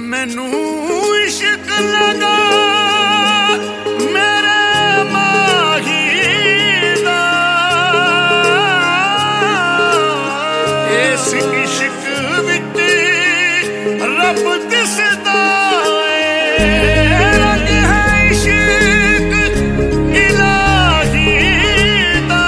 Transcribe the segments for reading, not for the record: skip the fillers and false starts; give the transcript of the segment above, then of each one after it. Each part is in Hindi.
मैनू इश्क लगा मेरे माही दा, इस इश्क विच रब दिसदा रंग है इश्क इलाही दा।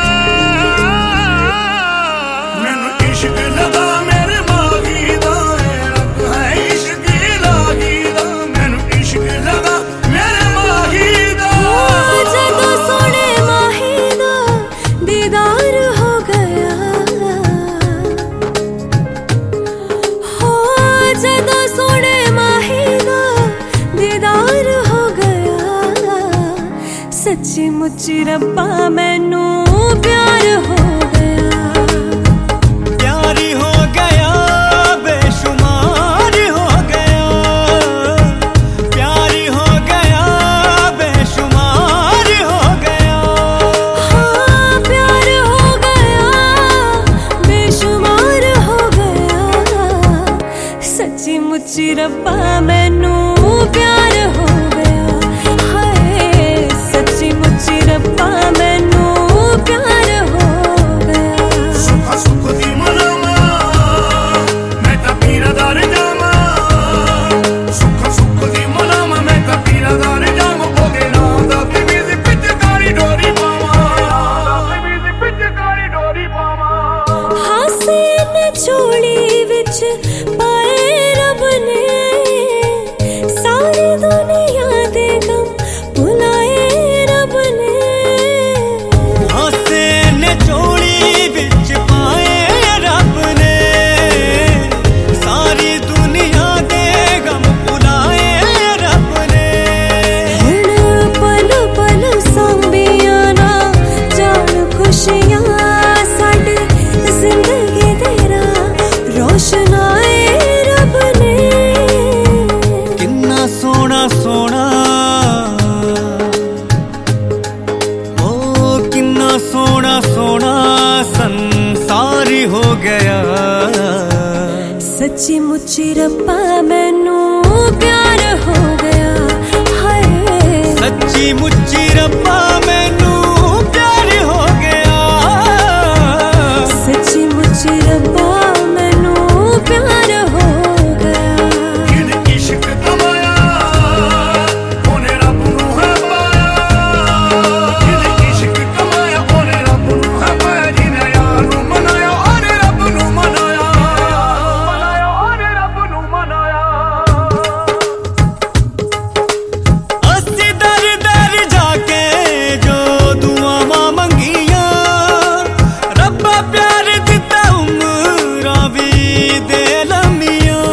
मैनू इश्क लगा मेरे माही दा, रंग है इश्क इलाही दा। मैनू इश्क लगा मेरे माही दा। जदों सोने माही दा दीदार हो गया, हो जदों सोने माही दा दीदार हो गया। सच्ची मुच्ची रब्बा मैनू प्यार हो गया, प्यारी हो गया बेशुमार हो गया, प्यारी हो गया बेशुमार हो गया। हाँ प्यार हो गया बेशुमार हो गया। सच्ची मुच्ची रब्बा मैनू प्यार हो गया, हाय सच्ची मुच्ची रब्बा मैनू प्यार हो गया। सुख सुख दी मनावा मैं तां पीरदार जावां, सुख सुख दी मनावा मैं तां पीरदार जावां। ओदे नाम दा बीवी दी पिचकारी डोरी पावां, बीवी दी पिचकारी डोरी पावां। हासे ने झोली विच पाए रब ने, सारी दुनिया दे गम भुलाए रब ने। हासे ने झोली विच पाए रब ने, सारी दुनिया दे गम भुलाए रब ने। हुण पल पल सांभियां ना जान खुशियां, साडी जिंदगी दे राह रोशनाए रब ने। किन्ना सोना सोना ओ किन्ना सोना सोना संसारी हो गया। सच्ची मुच्ची रब्बा मैनू प्यार हो गया, हाय सच्ची मुच्ची रब्बा मैनू प्यार हो गया। सच्ची मुच्ची रब्बा मैनू प्यार हो गया। जिन इश्क कमाया ओने रब नू है पाया, जिन इश्क कमाया ओने रब नू है पाया। जिने यार नू मनाया ओने रब नू मनाया, मनाया ओने रब नू मनाया। अस्सी दर दर जाके जो दुआवां मंगियां, रब्बा प्यार दिता उमरां भी दे लम्मियां।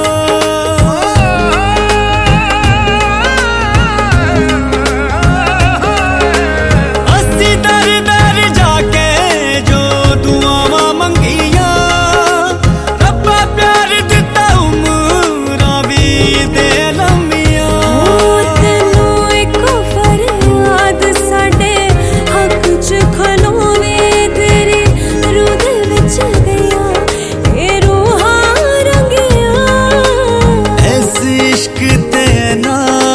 अस्सी दर दर जाके जो दुआवां मंगियां, रब्बा प्यार दिता उमरां भी दे लम्मियां। तैनू इको फरियाद साडे हक च खलोवे, तेरी रूह दे विच गईया ए रूहां रंगिया। ऐस इश्क ते ना,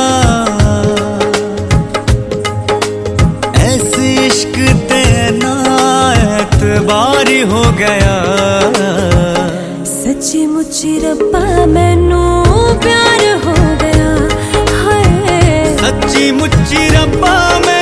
ऐस इश्क ते ना एतबार हो गया। सच्ची मुच्ची रब्बा मैनू प्यार हो गया, हाय सच्ची मुच्ची रब्बा